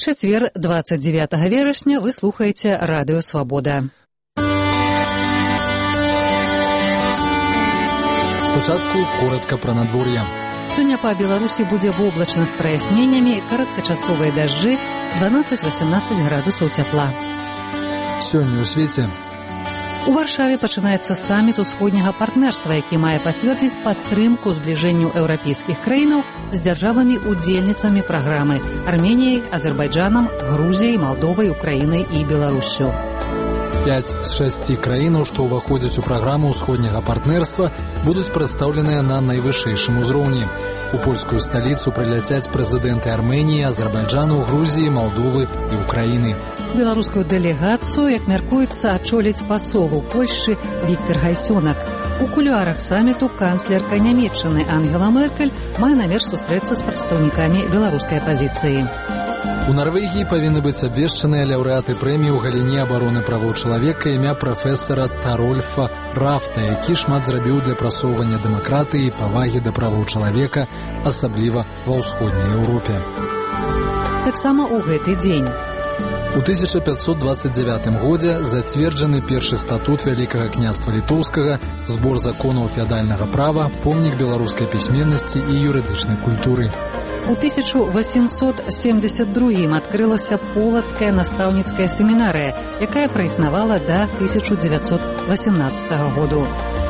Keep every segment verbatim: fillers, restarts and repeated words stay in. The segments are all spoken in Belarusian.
чацвер, двадцать девятого верасня, вы слухаеце Радыё Свабода. Спачатку коротка пра надвор'е. Сёння па Беларусі будзе воблачна з праясненнямі, кароткачасовыя дажджы, дванаццаць-васямнаццаць градусаў цяпла. Сёння ў свеце. У Варшаве пачынаецца саміт усходняга партнерства, які мае пацвердзіць падтрымку збліжэнню еўрапейскіх краінаў з дзяржавамі-удзельніцамі праграмы Арменіяй, Азербайджанам, Грузіяй, Малдовай, Украінай і Беларуссю. Пяць з шасці краінаў, што ўваходзяць у праграму ўсходняга партнерства, будуць прадстаўленыя на найвышэйшым узроўні. У польскую сталіцу прыляцяць прэзідэнты Арменіі, Азербайджану, Грузіі, Малдовы і Украіны. Беларускую дэлегацыю, як мяркуецца, ачоліць пасол у Польшчы Віктор Гайсёнак. У кулуарах саміту канцлерка Нямецчыны Ангела Меркель мае намер сустрэцца з прадстаўнікамі беларускай апазіцыі. У Нарвегіі павінны быць абвешчаныя лаўрэаты прэміі ў галіне абароны правоў чалавека імя прафесара Тарольфа Рафта, які шмат зрабіў для прасоўвання дэмакратыі і павагі да правоў чалавека, асабліва ва ўсходняй Еўропе. Таксама ў гэты дзень. У тысяча пятьсот двадцать девятым годзе зацверджаны першы статут Вялікага княства Літоўскага, збор законаў феадальнага права, помнік беларускай пісьменнасці і юрыдычнай культуры. У тысяча восемьсот семьдесят другім адкрылася полацкая настаўніцкая семінарыя, якая праіснавала да тысяча дзевяцьсот васямнаццатага году.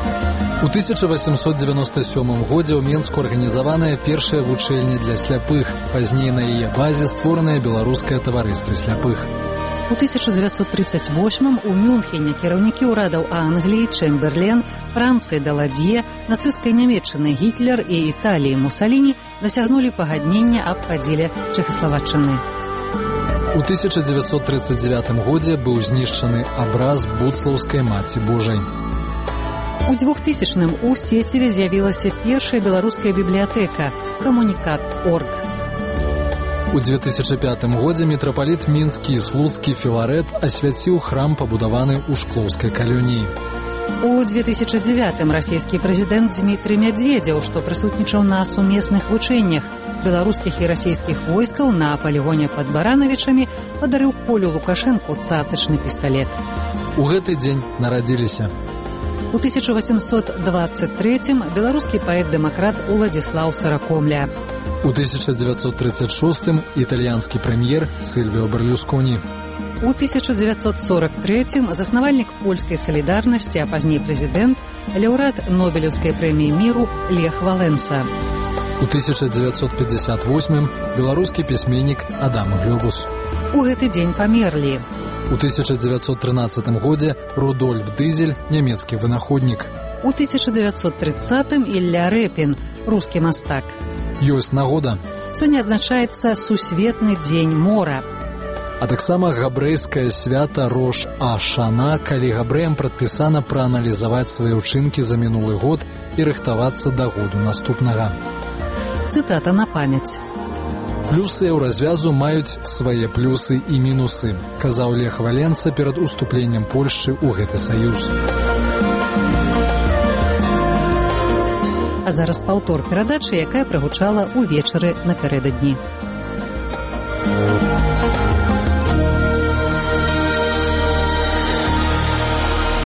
У тысяча восемьсот девяносто сёмым годзе ў Менску арганізаваная першая вучэльня для сляпых, пазней на яе базе створаная беларускае таварыства сляпых. У тысяча дзевяцьсот тридцать восьмым у Мюнхене кіраўнікі ўрадаў Англіі, Чэмберлен, Францыі Даладзье, нацысцкай Нямецчыны Гітлер і Італіі Мусаліні дасягнулі пагаднення аб падзеле Чэхаславаччыны. У тысяча дзевяцьсот тридцать девятым годзе быў знішчаны абраз Буцлаўскай Маці Божай. У двухтысячным у Сеціве з'явілася першая беларуская бібліятэка «Камунікат точка орг». У две тысячи пятым годзе мітрапаліт мінскі і слуцкі Філарэт асвяціў храм, пабудаваны ў шклоўскай калоніі. У две тысячи девятым расійскі прэзідэнт Дмітрый Мядзведзеў, што прысутнічаў на сумесных вучэннях беларускіх і расійскіх войскаў на палігоне пад Баранавічамі, падарыў Колю Лукашэнку цацачны пісталет. У гэты дзень нарадзіліся. У тысяча восемьсот двадцать третьим беларускі паэт-дэмакрат Уладзіслаў Саракомля. У тысяча девятьсот тридцать шостым італьянскі прэм'ер Сильвио Берлюсконі. У тысяча девятьсот сорок третьим заснавальнік польскай салідарнасці, а пазней прэзідэнт, лаўрэат Нобелеўскай прэміі міру Лех Валенса. У тысяча девятьсот пятьдесят восьмым беларускі пісьменнік Адам Глёбус. У гэты дзень памерлі. У тысяча девятьсот тринадцатым годзе Рудольф Дызель, нямецкі вынаходнік. У тысяча девятьсот тридцатым Ілля Рэпін, рускі мастак. Ёсць нагода. Сёння адзначаецца сусветны дзень мора. А таксама габрэйскае свята Рош а-Шана, калі габрэям прадпісана прааналізаваць свае ўчынкі за мінулы год і рыхтавацца да году наступнага. Цытата на памяць. Плюсы еўразвязу маюць свае плюсы і мінусы, казаў Лех Валенса перад уступленнем Польшчы ў гэты саюз. А зараз паўтор перадачы, якая прагучала ўвечары напярэдадні.